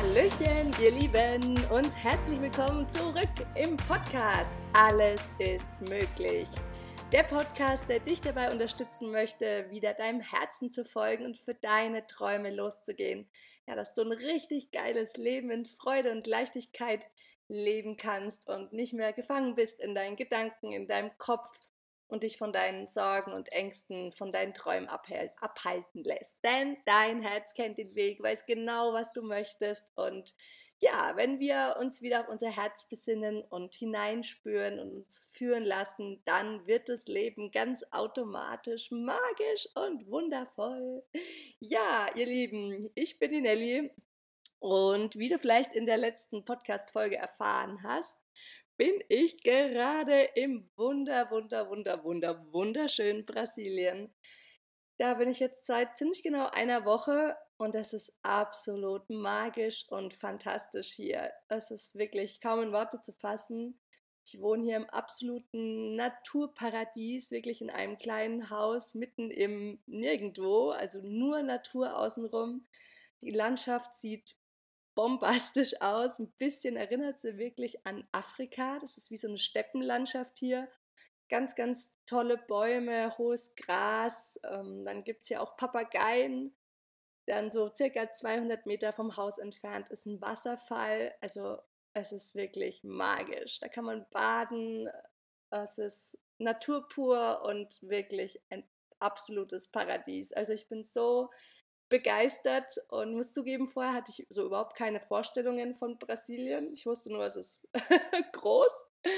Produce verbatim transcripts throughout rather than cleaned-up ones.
Hallöchen, ihr Lieben, und herzlich willkommen zurück im Podcast Alles ist möglich. Der Podcast, der dich dabei unterstützen möchte, wieder deinem Herzen zu folgen und für deine Träume loszugehen. Ja, dass du ein richtig geiles Leben in Freude und Leichtigkeit leben kannst und nicht mehr gefangen bist in deinen Gedanken, in deinem Kopf und dich von deinen Sorgen und Ängsten, von deinen Träumen abhalten lässt. Denn dein Herz kennt den Weg, weiß genau, was du möchtest. Und ja, wenn wir uns wieder auf unser Herz besinnen und hineinspüren und uns führen lassen, dann wird das Leben ganz automatisch magisch und wundervoll. Ja, ihr Lieben, ich bin die Nelly und wie du vielleicht in der letzten Podcast-Folge erfahren hast, bin ich gerade im wunder, wunder, wunder, wunder, wunderschönen Brasilien. Da bin ich jetzt seit ziemlich genau einer Woche und das ist absolut magisch und fantastisch hier. Es ist wirklich kaum in Worte zu fassen. Ich wohne hier im absoluten Naturparadies, wirklich in einem kleinen Haus mitten im Nirgendwo, also nur Natur außenrum. Die Landschaft sieht bombastisch aus. Ein bisschen erinnert sie wirklich an Afrika. Das ist wie so eine Steppenlandschaft hier. Ganz, ganz tolle Bäume, hohes Gras. Ähm, dann gibt es hier auch Papageien. Dann so circa zweihundert Meter vom Haus entfernt ist ein Wasserfall. Also es ist wirklich magisch. Da kann man baden. Es ist Natur pur und wirklich ein absolutes Paradies. Also ich bin so begeistert und muss zugeben, vorher hatte ich so überhaupt keine Vorstellungen von Brasilien. Ich wusste nur, es ist groß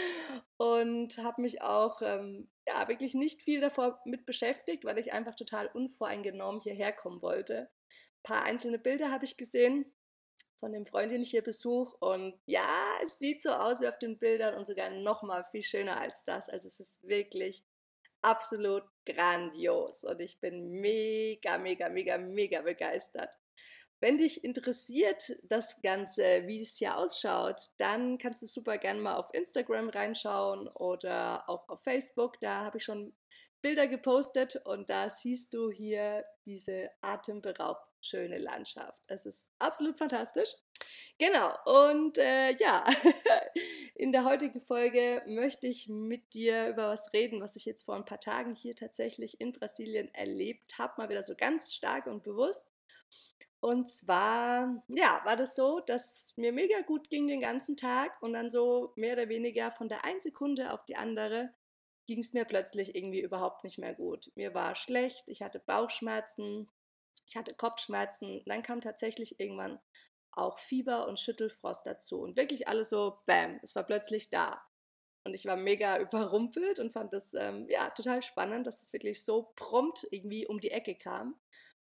und habe mich auch ähm, ja, wirklich nicht viel davor mit beschäftigt, weil ich einfach total unvoreingenommen hierher kommen wollte. Ein paar einzelne Bilder habe ich gesehen von dem Freund, den ich hier besuche, und ja, es sieht so aus wie auf den Bildern und sogar noch mal viel schöner als das. Also es ist wirklich absolut grandios und ich bin mega, mega, mega, mega begeistert. Wenn dich interessiert das Ganze, wie es hier ausschaut, dann kannst du super gerne mal auf Instagram reinschauen oder auch auf Facebook. Da habe ich schon Bilder gepostet und da siehst du hier diese atemberaubend schöne Landschaft. Es ist absolut fantastisch. Genau, und äh, ja, in der heutigen Folge möchte ich mit dir über was reden, was ich jetzt vor ein paar Tagen hier tatsächlich in Brasilien erlebt habe, mal wieder so ganz stark und bewusst. Und zwar, ja, war das so, dass mir mega gut ging den ganzen Tag und dann so mehr oder weniger von der einen Sekunde auf die andere ging es mir plötzlich irgendwie überhaupt nicht mehr gut. Mir war schlecht, ich hatte Bauchschmerzen, ich hatte Kopfschmerzen. Dann kam tatsächlich irgendwann auch Fieber und Schüttelfrost dazu. Und wirklich alles so, bam, es war plötzlich da. Und ich war mega überrumpelt und fand das ähm, ja, total spannend, dass es wirklich so prompt irgendwie um die Ecke kam.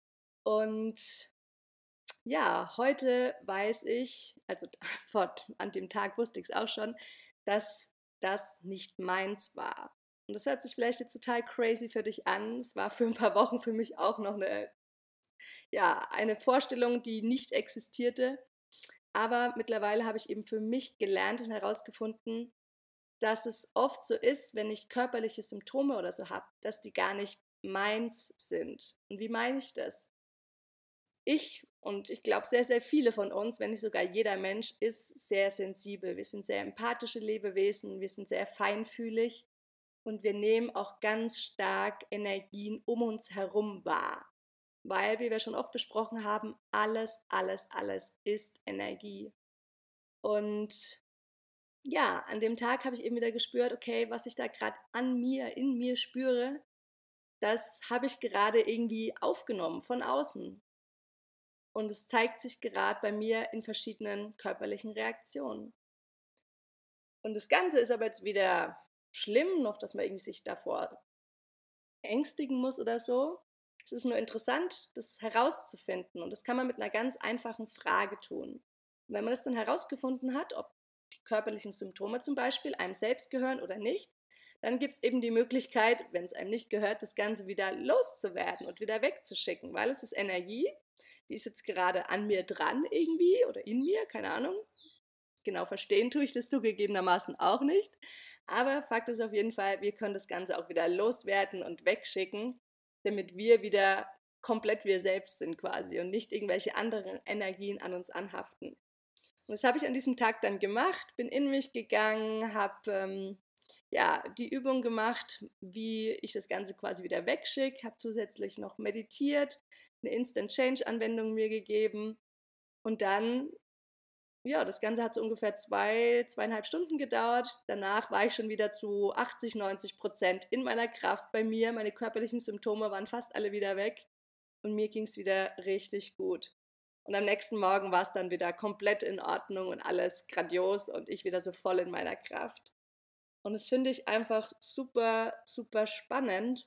Und ja, heute weiß ich, also fort, an dem Tag wusste ich es auch schon, dass das nicht meins war. Und das hört sich vielleicht jetzt total crazy für dich an. Es war für ein paar Wochen für mich auch noch eine, ja, eine Vorstellung, die nicht existierte. Aber mittlerweile habe ich eben für mich gelernt und herausgefunden, dass es oft so ist, wenn ich körperliche Symptome oder so habe, dass die gar nicht meins sind. Und wie meine ich das? Ich und ich glaube sehr, sehr viele von uns, wenn nicht sogar jeder Mensch, ist sehr sensibel. Wir sind sehr empathische Lebewesen, wir sind sehr feinfühlig und wir nehmen auch ganz stark Energien um uns herum wahr. Weil, wie wir schon oft besprochen haben, alles, alles, alles ist Energie. Und ja, an dem Tag habe ich eben wieder gespürt, okay, was ich da gerade an mir, in mir spüre, das habe ich gerade irgendwie aufgenommen von außen. Und es zeigt sich gerade bei mir in verschiedenen körperlichen Reaktionen. Und das Ganze ist aber jetzt weder schlimm, noch dass man irgendwie sich davor ängstigen muss oder so. Es ist nur interessant, das herauszufinden. Und das kann man mit einer ganz einfachen Frage tun. Und wenn man das dann herausgefunden hat, ob die körperlichen Symptome zum Beispiel einem selbst gehören oder nicht, dann gibt es eben die Möglichkeit, wenn es einem nicht gehört, das Ganze wieder loszuwerden und wieder wegzuschicken, weil es ist Energie, die ist jetzt gerade an mir dran irgendwie oder in mir, keine Ahnung. Genau verstehen tue ich das zugegebenermaßen auch nicht. Aber Fakt ist auf jeden Fall, wir können das Ganze auch wieder loswerden und wegschicken, damit wir wieder komplett wir selbst sind quasi und nicht irgendwelche anderen Energien an uns anhaften. Und das habe ich an diesem Tag dann gemacht, bin in mich gegangen, habe ähm, ja, die Übung gemacht, wie ich das Ganze quasi wieder wegschicke, habe zusätzlich noch meditiert, eine Instant Change Anwendung mir gegeben und dann, ja, das Ganze hat so ungefähr zwei, zweieinhalb Stunden gedauert. Danach war ich schon wieder zu achtzig, neunzig Prozent in meiner Kraft bei mir. Meine körperlichen Symptome waren fast alle wieder weg und mir ging es wieder richtig gut. Und am nächsten Morgen war es dann wieder komplett in Ordnung und alles grandios und ich wieder so voll in meiner Kraft. Und das finde ich einfach super, super spannend,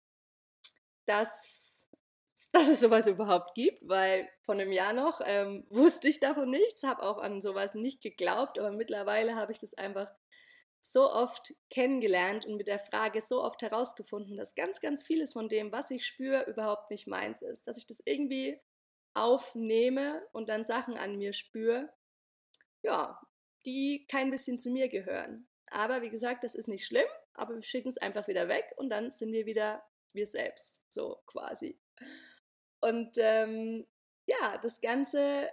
dass, dass es sowas überhaupt gibt, weil vor einem Jahr noch ähm, wusste ich davon nichts, habe auch an sowas nicht geglaubt, aber mittlerweile habe ich das einfach so oft kennengelernt und mit der Frage so oft herausgefunden, dass ganz, ganz vieles von dem, was ich spüre, überhaupt nicht meins ist. Dass ich das irgendwie aufnehme und dann Sachen an mir spüre, ja, die kein bisschen zu mir gehören. Aber wie gesagt, das ist nicht schlimm, aber wir schicken es einfach wieder weg und dann sind wir wieder wir selbst, so quasi. Und ähm, ja, das Ganze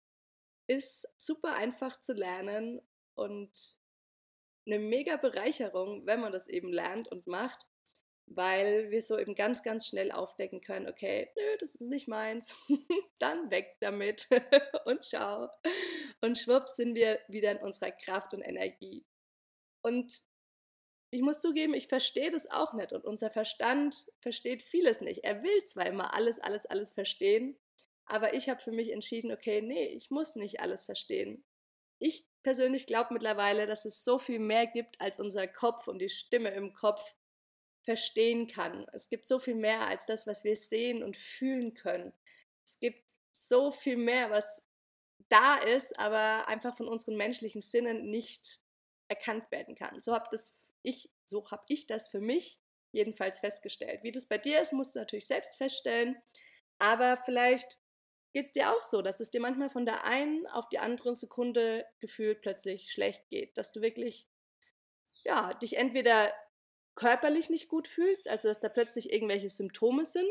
ist super einfach zu lernen und eine mega Bereicherung, wenn man das eben lernt und macht, weil wir so eben ganz, ganz schnell aufdecken können, okay, nö, das ist nicht meins, dann weg damit und ciao. Und schwupps sind wir wieder in unserer Kraft und Energie. Und ich muss zugeben, ich verstehe das auch nicht und unser Verstand versteht vieles nicht. Er will zwar immer alles, alles, alles verstehen, aber ich habe für mich entschieden, okay, nee, ich muss nicht alles verstehen. Ich persönlich glaube mittlerweile, dass es so viel mehr gibt, als unser Kopf und die Stimme im Kopf verstehen kann. Es gibt so viel mehr als das, was wir sehen und fühlen können. Es gibt so viel mehr, was da ist, aber einfach von unseren menschlichen Sinnen nicht erkannt werden kann. So habe das ich, so habe ich das für mich jedenfalls festgestellt. Wie das bei dir ist, musst du natürlich selbst feststellen. Aber vielleicht geht es dir auch so, dass es dir manchmal von der einen auf die andere Sekunde gefühlt plötzlich schlecht geht. Dass du wirklich, ja, dich entweder körperlich nicht gut fühlst, also dass da plötzlich irgendwelche Symptome sind,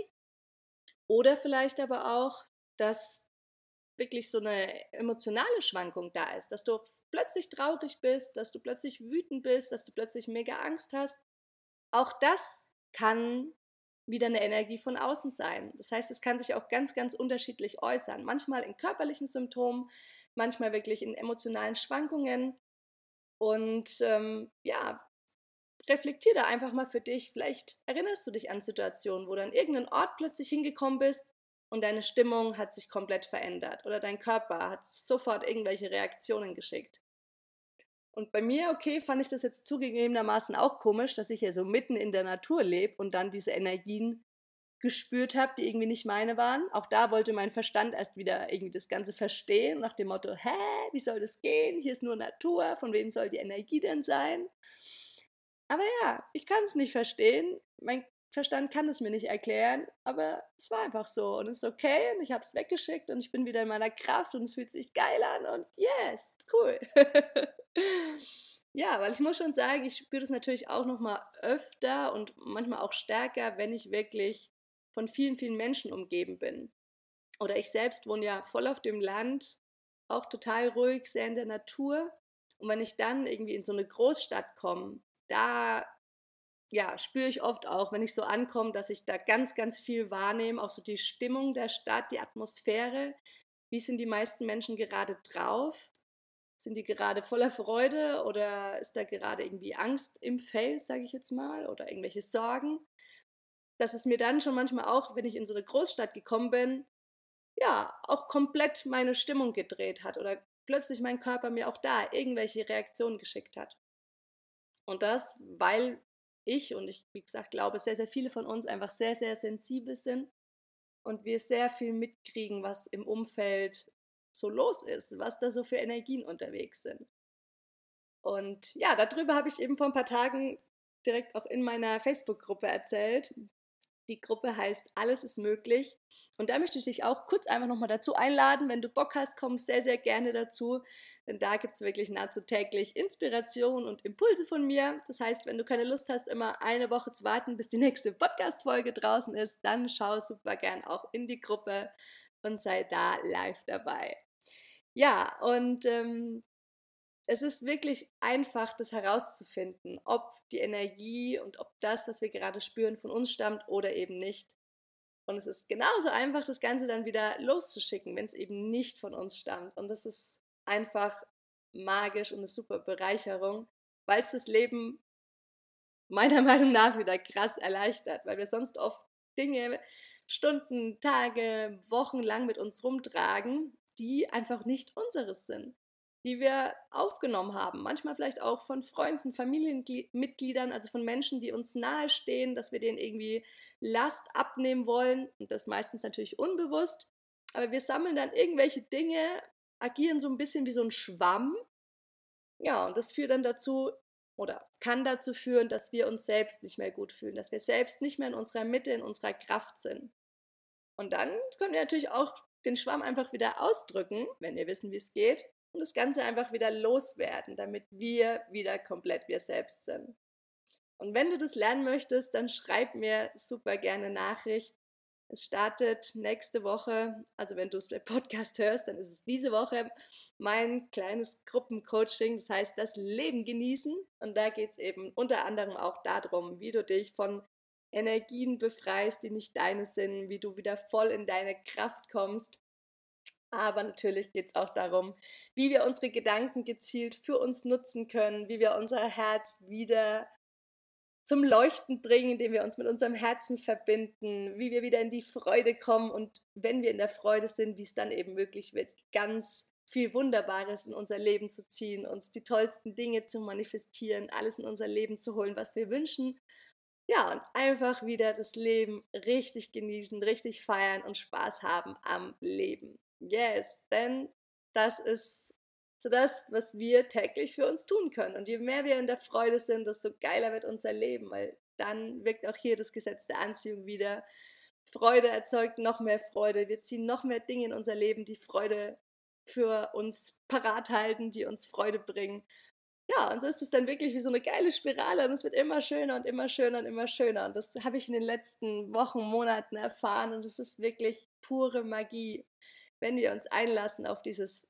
oder vielleicht aber auch, dass wirklich so eine emotionale Schwankung da ist, dass du plötzlich traurig bist, dass du plötzlich wütend bist, dass du plötzlich mega Angst hast. Auch das kann wieder eine Energie von außen sein. Das heißt, es kann sich auch ganz, ganz unterschiedlich äußern. Manchmal in körperlichen Symptomen, manchmal wirklich in emotionalen Schwankungen. Und ähm, ja, reflektier da einfach mal für dich. Vielleicht erinnerst du dich an Situationen, wo du an irgendeinen Ort plötzlich hingekommen bist und deine Stimmung hat sich komplett verändert oder dein Körper hat sofort irgendwelche Reaktionen geschickt. Und bei mir, okay, fand ich das jetzt zugegebenermaßen auch komisch, dass ich hier so mitten in der Natur lebe und dann diese Energien gespürt habe, die irgendwie nicht meine waren. Auch da wollte mein Verstand erst wieder irgendwie das Ganze verstehen, nach dem Motto, hä, wie soll das gehen? Hier ist nur Natur, von wem soll die Energie denn sein? Aber ja, ich kann es nicht verstehen. Mein Verstand kann es mir nicht erklären, aber es war einfach so und es ist okay und ich habe es weggeschickt und ich bin wieder in meiner Kraft und es fühlt sich geil an und yes, cool. Ja, weil ich muss schon sagen, ich spüre das natürlich auch noch mal öfter und manchmal auch stärker, wenn ich wirklich von vielen, vielen Menschen umgeben bin. Oder ich selbst wohne ja voll auf dem Land, auch total ruhig, sehr in der Natur. Und wenn ich dann irgendwie in so eine Großstadt komme, da ja, spüre ich oft auch, wenn ich so ankomme, dass ich da ganz, ganz viel wahrnehme, auch so die Stimmung der Stadt, die Atmosphäre. Wie sind die meisten Menschen gerade drauf? Sind die gerade voller Freude oder ist da gerade irgendwie Angst im Feld, sage ich jetzt mal, oder irgendwelche Sorgen? Dass es mir dann schon manchmal auch, wenn ich in so eine Großstadt gekommen bin, ja, auch komplett meine Stimmung gedreht hat oder plötzlich mein Körper mir auch da irgendwelche Reaktionen geschickt hat. Und das, weil ich und ich, wie gesagt, glaube, sehr, sehr viele von uns einfach sehr, sehr sensibel sind und wir sehr viel mitkriegen, was im Umfeld so los ist, was da so für Energien unterwegs sind. Und ja, darüber habe ich eben vor ein paar Tagen direkt auch in meiner Facebook-Gruppe erzählt. Die Gruppe heißt Alles ist möglich. Und da möchte ich dich auch kurz einfach nochmal dazu einladen. Wenn du Bock hast, komm sehr, sehr gerne dazu. Denn da gibt es wirklich nahezu täglich Inspiration und Impulse von mir. Das heißt, wenn du keine Lust hast, immer eine Woche zu warten, bis die nächste Podcast-Folge draußen ist, dann schau super gern auch in die Gruppe und sei da live dabei. Ja, und ähm, es ist wirklich einfach, das herauszufinden, ob die Energie und ob das, was wir gerade spüren, von uns stammt oder eben nicht. Und es ist genauso einfach, das Ganze dann wieder loszuschicken, wenn es eben nicht von uns stammt. Und das ist einfach magisch und eine super Bereicherung, weil es das Leben meiner Meinung nach wieder krass erleichtert, weil wir sonst oft Dinge Stunden, Tage, Wochen lang mit uns rumtragen, die einfach nicht unseres sind, die wir aufgenommen haben. Manchmal vielleicht auch von Freunden, Familienmitgliedern, also von Menschen, die uns nahestehen, dass wir denen irgendwie Last abnehmen wollen und das meistens natürlich unbewusst. Aber wir sammeln dann irgendwelche Dinge, agieren so ein bisschen wie so ein Schwamm. Ja, und das führt dann dazu oder kann dazu führen, dass wir uns selbst nicht mehr gut fühlen, dass wir selbst nicht mehr in unserer Mitte, in unserer Kraft sind. Und dann können wir natürlich auch den Schwamm einfach wieder ausdrücken, wenn wir wissen, wie es geht, und das Ganze einfach wieder loswerden, damit wir wieder komplett wir selbst sind. Und wenn du das lernen möchtest, dann schreib mir super gerne Nachricht. Es startet nächste Woche, also wenn du es bei Podcast hörst, dann ist es diese Woche mein kleines Gruppencoaching, das heißt das Leben genießen. Und da geht es eben unter anderem auch darum, wie du dich von Energien befreist, die nicht deine sind, wie du wieder voll in deine Kraft kommst. Aber natürlich geht es auch darum, wie wir unsere Gedanken gezielt für uns nutzen können, wie wir unser Herz wieder zum Leuchten bringen, indem wir uns mit unserem Herzen verbinden, wie wir wieder in die Freude kommen und wenn wir in der Freude sind, wie es dann eben möglich wird, ganz viel Wunderbares in unser Leben zu ziehen, uns die tollsten Dinge zu manifestieren, alles in unser Leben zu holen, was wir wünschen. Ja, und einfach wieder das Leben richtig genießen, richtig feiern und Spaß haben am Leben. Yes, denn das ist so das, was wir täglich für uns tun können. Und je mehr wir in der Freude sind, desto geiler wird unser Leben, weil dann wirkt auch hier das Gesetz der Anziehung wieder. Freude erzeugt noch mehr Freude. Wir ziehen noch mehr Dinge in unser Leben, die Freude für uns parat halten, die uns Freude bringen. Ja, und so ist es dann wirklich wie so eine geile Spirale und es wird immer schöner und immer schöner und immer schöner. Und das habe ich in den letzten Wochen, Monaten erfahren und es ist wirklich pure Magie, wenn wir uns einlassen auf dieses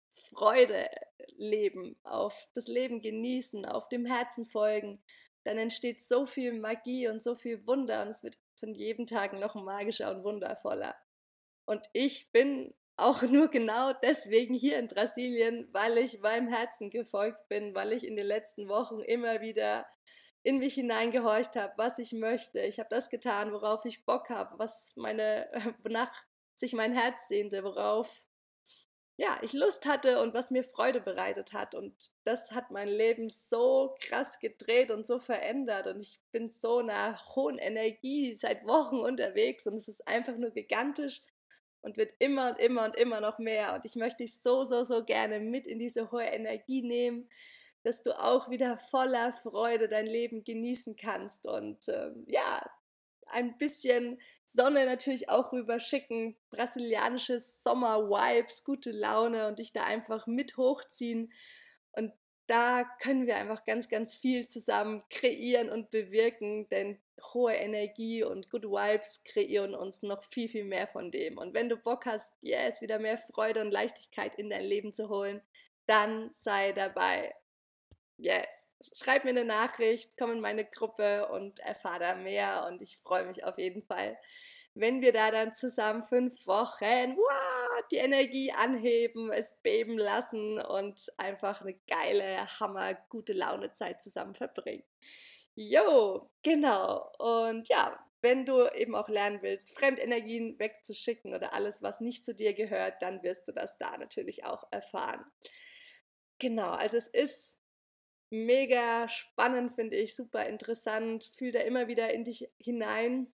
Freude-Leben, auf das Leben genießen, auf dem Herzen folgen. Dann entsteht so viel Magie und so viel Wunder und es wird von jedem Tag noch magischer und wundervoller. Und ich bin auch nur genau deswegen hier in Brasilien, weil ich meinem Herzen gefolgt bin, weil ich in den letzten Wochen immer wieder in mich hineingehorcht habe, was ich möchte. Ich habe das getan, worauf ich Bock habe, was meine, wonach sich mein Herz sehnte, worauf ja, ich Lust hatte und was mir Freude bereitet hat. Und das hat mein Leben so krass gedreht und so verändert. Und ich bin so in einer hohen Energie seit Wochen unterwegs und es ist einfach nur gigantisch und wird immer und immer und immer noch mehr. Und ich möchte dich so, so, so gerne mit in diese hohe Energie nehmen, dass du auch wieder voller Freude dein Leben genießen kannst. Und ähm, ja, ein bisschen Sonne natürlich auch rüber schicken, brasilianisches Sommer-Vibes, gute Laune und dich da einfach mit hochziehen. Und da können wir einfach ganz, ganz viel zusammen kreieren und bewirken, denn hohe Energie und Good Vibes kreieren uns noch viel, viel mehr von dem. Und wenn du Bock hast, yes, wieder mehr Freude und Leichtigkeit in dein Leben zu holen, dann sei dabei. Yes. Schreib mir eine Nachricht, komm in meine Gruppe und erfahr da mehr. Und ich freue mich auf jeden Fall, wenn wir da dann zusammen fünf Wochen wow, die Energie anheben, es beben lassen und einfach eine geile, hammer, gute Laune-Zeit zusammen verbringen. Jo, genau. Und ja, wenn du eben auch lernen willst, Fremdenergien wegzuschicken oder alles, was nicht zu dir gehört, dann wirst du das da natürlich auch erfahren. Genau, also es ist mega spannend, finde ich, super interessant. Fühl da immer wieder in dich hinein,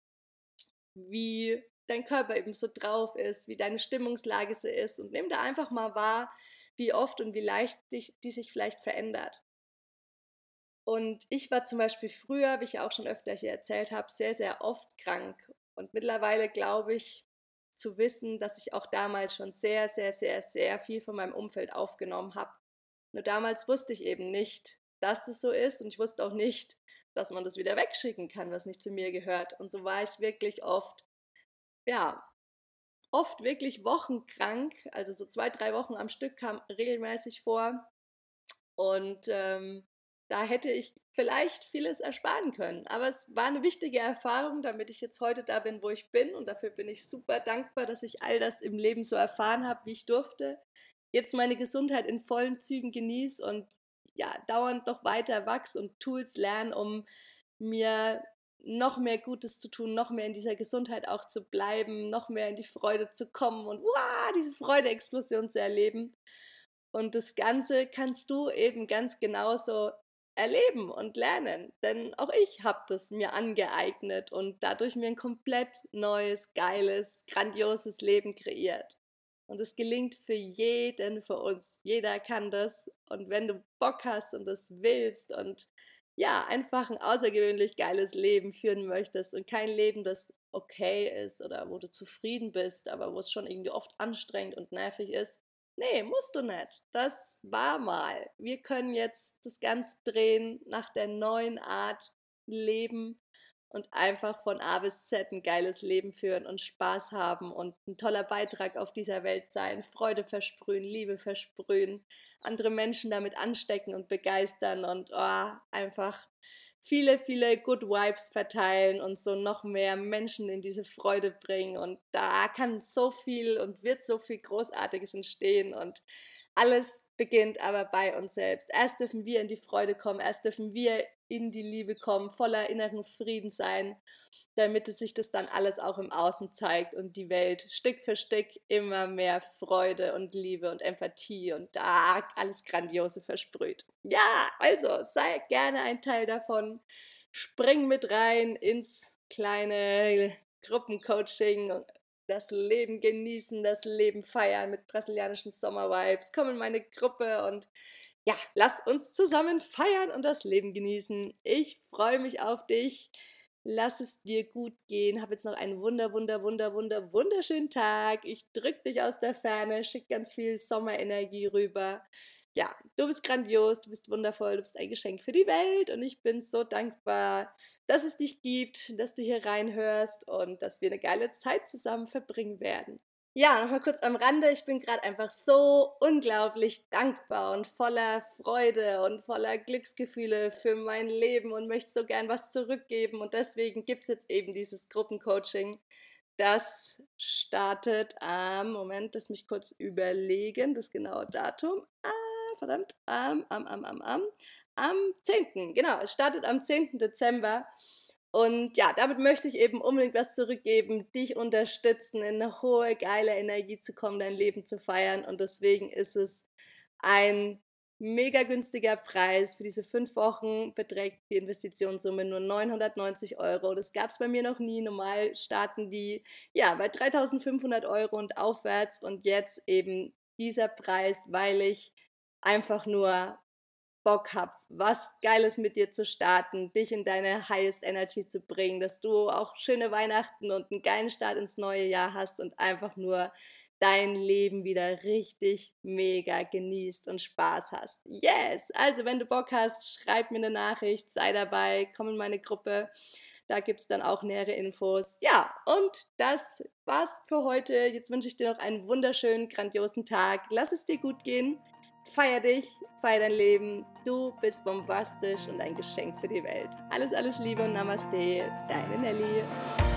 wie dein Körper eben so drauf ist, wie deine Stimmungslage so ist und nimm da einfach mal wahr, wie oft und wie leicht dich, die sich vielleicht verändert. Und ich war zum Beispiel früher, wie ich auch schon öfter hier erzählt habe, sehr, sehr oft krank. Und mittlerweile glaube ich zu wissen, dass ich auch damals schon sehr, sehr, sehr, sehr viel von meinem Umfeld aufgenommen habe. Nur damals wusste ich eben nicht, dass es so ist und ich wusste auch nicht, dass man das wieder wegschicken kann, was nicht zu mir gehört. Und so war ich wirklich oft, ja, oft wirklich wochenkrank, also so zwei, drei Wochen am Stück kam regelmäßig vor. Und ähm, da hätte ich vielleicht vieles ersparen können. Aber es war eine wichtige Erfahrung, damit ich jetzt heute da bin, wo ich bin. Und dafür bin ich super dankbar, dass ich all das im Leben so erfahren habe, wie ich durfte. Jetzt meine Gesundheit in vollen Zügen genieße und ja, dauernd noch weiter wachse und Tools lerne, um mir noch mehr Gutes zu tun, noch mehr in dieser Gesundheit auch zu bleiben, noch mehr in die Freude zu kommen und wow, diese Freude-Explosion zu erleben. Und das Ganze kannst du eben ganz genauso erleben und lernen. Denn auch ich habe das mir angeeignet und dadurch mir ein komplett neues, geiles, grandioses Leben kreiert. Und es gelingt für jeden von uns. Jeder kann das. Und wenn du Bock hast und das willst und ja, einfach ein außergewöhnlich geiles Leben führen möchtest und kein Leben, das okay ist oder wo du zufrieden bist, aber wo es schon irgendwie oft anstrengend und nervig ist, nee, musst du nicht. Das war mal. Wir können jetzt das Ganze drehen nach der neuen Art Leben und einfach von A bis Z ein geiles Leben führen und Spaß haben und ein toller Beitrag auf dieser Welt sein, Freude versprühen, Liebe versprühen, andere Menschen damit anstecken und begeistern und oh, einfach viele, viele Good Vibes verteilen und so noch mehr Menschen in diese Freude bringen. Und da kann so viel und wird so viel Großartiges entstehen und alles beginnt aber bei uns selbst. Erst dürfen wir in die Freude kommen, erst dürfen wir in die Liebe kommen, voller inneren Frieden sein, damit es sich das dann alles auch im Außen zeigt und die Welt Stück für Stück immer mehr Freude und Liebe und Empathie und da alles Grandiose versprüht. Ja, also sei gerne ein Teil davon. Spring mit rein ins kleine Gruppencoaching, das Leben genießen, das Leben feiern mit brasilianischen Sommervibes. Komm in meine Gruppe und ja, lass uns zusammen feiern und das Leben genießen. Ich freue mich auf dich. Lass es dir gut gehen. Hab jetzt noch einen wunder, wunder, wunder, wunder, wunderschönen Tag. Ich drück dich aus der Ferne, schick ganz viel Sommerenergie rüber. Ja, du bist grandios, du bist wundervoll, du bist ein Geschenk für die Welt und ich bin so dankbar, dass es dich gibt, dass du hier reinhörst und dass wir eine geile Zeit zusammen verbringen werden. Ja, nochmal kurz am Rande, ich bin gerade einfach so unglaublich dankbar und voller Freude und voller Glücksgefühle für mein Leben und möchte so gern was zurückgeben und deswegen gibt es jetzt eben dieses Gruppencoaching. Das startet am, Moment, lass mich kurz überlegen, das genaue Datum. Ah, verdammt, am, am, am, am, am, am zehnten Genau, es startet am zehnten Dezember. Und ja, damit möchte ich eben unbedingt was zurückgeben, dich unterstützen, in eine hohe, geile Energie zu kommen, dein Leben zu feiern. Und deswegen ist es ein mega günstiger Preis. Für diese fünf Wochen beträgt die Investitionssumme nur neunhundertneunzig Euro. Das gab es bei mir noch nie. Normal starten die ja bei dreitausendfünfhundert Euro und aufwärts. Und jetzt eben dieser Preis, weil ich einfach nur Bock hab, was Geiles mit dir zu starten, dich in deine Highest Energy zu bringen, dass du auch schöne Weihnachten und einen geilen Start ins neue Jahr hast und einfach nur dein Leben wieder richtig mega genießt und Spaß hast. Yes! Also wenn du Bock hast, schreib mir eine Nachricht, sei dabei, komm in meine Gruppe. Da gibt es dann auch nähere Infos. Ja, und das war's für heute. Jetzt wünsche ich dir noch einen wunderschönen, grandiosen Tag. Lass es dir gut gehen. Feier dich, feier dein Leben. Du bist bombastisch und ein Geschenk für die Welt. Alles, alles Liebe und Namaste. Deine Nelly.